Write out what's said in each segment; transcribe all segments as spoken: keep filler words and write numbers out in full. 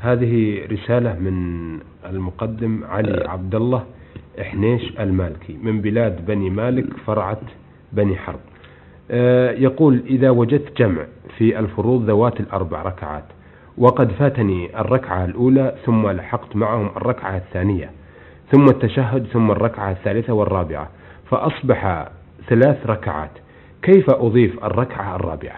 هذه رسالة من المقدم علي عبد الله إحنيش المالكي من بلاد بني مالك فرعة بني حرب. يقول: إذا وجدت جمع في الفروض ذوات الأربع ركعات وقد فاتني الركعة الأولى ثم لحقت معهم الركعة الثانية ثم التشهد ثم الركعة الثالثة والرابعة فأصبح ثلاث ركعات، كيف أضيف الركعة الرابعة؟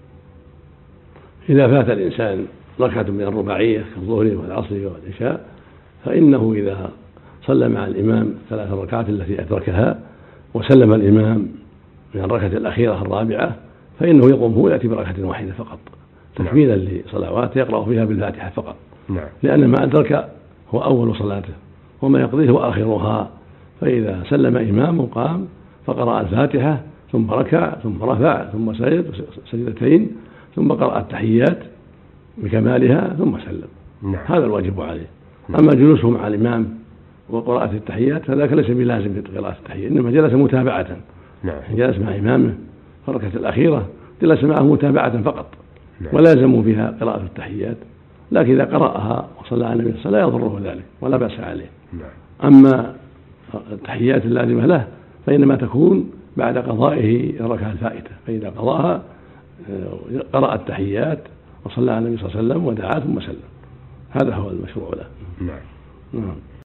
إذا فات الإنسان ركعة من الرباعية كالظهر والعصر والعشاء فإنه إذا صلى مع الإمام ثلاث ركعات التي أدركها وسلم الإمام من الركعة الأخيرة الرابعة فإنه يقوم هو يأتي بركعة واحدة فقط تكميلا لصلوات يقرأ فيها بالفاتحة فقط، نعم. لأن ما أدرك هو أول صلاته وما يقضيه هو آخرها. فإذا سلم إمامه قام فقرأ الفاتحة ثم ركع ثم رفع ثم سجد سجدتين ثم قرأ التحيات بكمالها ثم سلم، نعم. هذا الواجب عليه. أما جلوسه مع الإمام وقراءة التحيات فذاك ليس بلازم في قراءة التحيات، إنما جلس متابعة، نعم. جلس مع إمامه في الركعة الأخيرة جلس معه متابعة فقط، نعم. ولازموا فيها قراءة التحيات، لكن إذا قرأها وصلى على النبي لا يضره ذلك ولا بأس عليه. نعم. أما التحيات اللازمة له فإنما تكون بعد قضائه الركعة الفائتة، فإذا قضاها قرأ التحيات وصلى على النبي صلى الله عليه وسلم ودعا ثم سلم، هذا هو المشروع له. نعم. نعم.